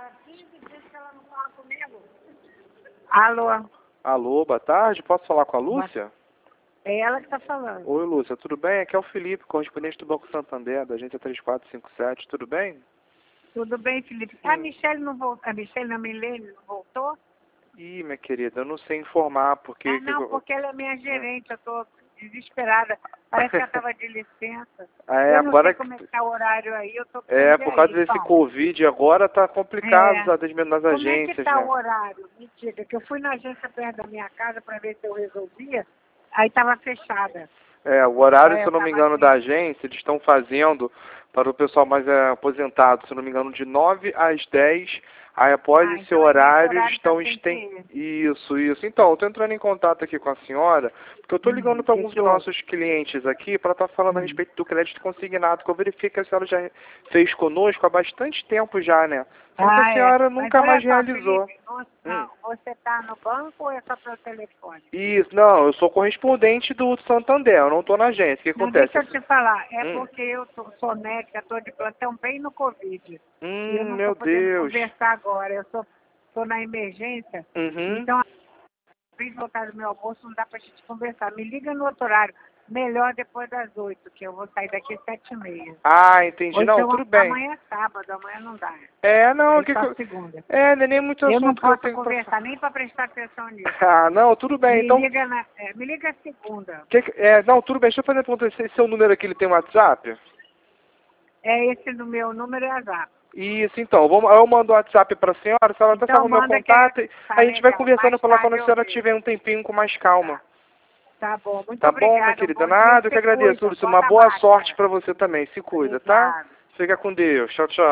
há 15 dias que ela não fala comigo. Alô? Alô, boa tarde. Posso falar com a Lúcia? É ela que está falando. Oi, Lúcia. Tudo bem? Aqui é o Felipe, correspondente do Banco Santander, da agência 3457. Tudo bem? Tudo bem, Felipe? A Michelle não voltou. A Michelle, na Milene, não voltou? Ih, minha querida, eu não sei informar, porque... Não, porque ela é minha gerente. Eu estou desesperada. Parece que ela estava de licença. Eu não sei como é que está o horário aí. Eu estou por causa desse Covid, agora tá complicado nas Como é que agências, está né? o horário? Me diga, que eu fui na agência perto da minha casa para ver se eu resolvia. Aí estava fechada. O horário, se eu eu não me tava engano, assim. da agência, eles estão fazendo para o pessoal mais aposentado, se eu não me engano, de 9 às 10. Aí após esse Então horário, esse eles estão tá sem ter. Isso. Então, eu estou entrando em contato aqui com a senhora, porque eu estou ligando para alguns dos nossos clientes aqui para estar falando a respeito do crédito consignado, que eu verifiquei que a senhora já fez conosco há bastante tempo já, né? Só que a senhora nunca mais realizou. Felipe, você está no banco ou é só pelo telefone? Isso, não, eu sou correspondente do Santander, eu não estou na agência. O que acontece? Deixa eu te falar, porque eu sou médica, estou de plantão bem no Covid. E eu não Meu estou podendo Deus. conversar agora, eu estou na emergência, então, se voltar do meu almoço, não dá para a gente conversar. Me liga no outro horário, melhor depois das 8, que eu vou sair daqui às 7h30. Ah, entendi. Ou Não, então, tudo bem. amanhã é sábado, amanhã não dá. Não, Só segunda. não é nem muito Eu não assunto que eu posso tenho conversar, nem para prestar atenção nisso. Ah, não, tudo bem, Me então... liga segunda. Não, tudo bem, deixa eu fazer uma pergunta. Esse seu número aqui, ele tem WhatsApp? Esse do meu número é azar. Isso, então, eu mando o WhatsApp para a senhora até salva o meu contato, a gente vai conversando por lá quando a senhora tiver um tempinho com mais calma. Tá bom, muito Tá obrigada. bom, minha querida? Nada, eu que agradeço, Lúcia. Uma boa sorte para você também. Se cuida, tá? Fica com Deus. Tchau, tchau.